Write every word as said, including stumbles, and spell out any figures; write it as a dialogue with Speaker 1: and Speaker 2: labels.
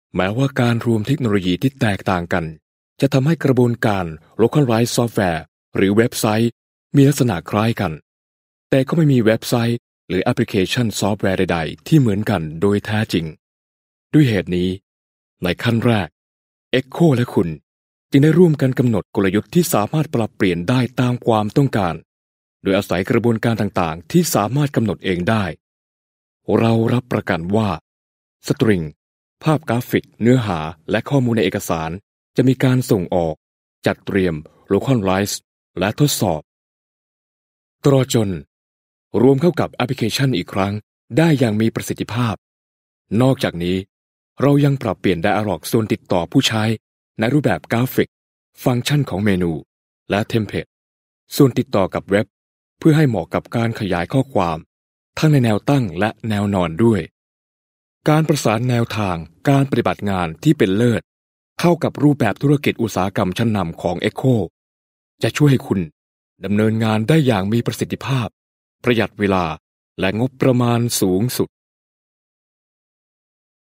Speaker 1: แม้ว่าการรวมเทคโนโลยีที่แตกต่างกันจะทำให้กระบวนการ Localized Software หรือเว็บไซต์มีลักษณะคล้ายกันแต่ก็ไม่มีเว็บไซต์หรือแอปพลิเคชันซอฟต์แวร์ใดๆที่เหมือนกันโดยแท้จริงด้วยเหตุนี้ในขั้นแรก Echo และคุณจึงได้ร่วมกันกำหนดกลยุทธ์ที่สามารถปรับเปลี่ยนได้ตามความต้องการโดยอาศัยกระบวนการต่างๆที่สามารถกำหนดเองได้เรารับประกันว่าสตริงภาพกราฟิกเนื้อหาและข้อมูลในเอกสารจะมีการส่งออกจัดเตรียม Localize และทดสอบตลอดจนรวมเข้ากับแอปพลิเคชันอีกครั้งได้อย่างมีประสิทธิภาพนอกจากนี้เรายังปรับเปลี่ยน Dialog ส่วนติดต่อผู้ใช้ในรูปแบบกราฟิกฟังก์ชันของเมนูและเทมเพลตส่วนติดต่อกับเว็บเพื่อให้เหมาะกับการขยายข้อความทั้งในแนวตั้งและแนวนอนด้วยการประสานแนวทางการปฏิบัติงานที่เป็นเลิศเข้ากับรูปแบบธุรกิจอุตสาหกรรมชั้นนำของ Echo จะช่วยให้คุณดำเนินงานได้อย่างมีประสิทธิภาพประหยัดเวลาและงบประมาณสูงสุด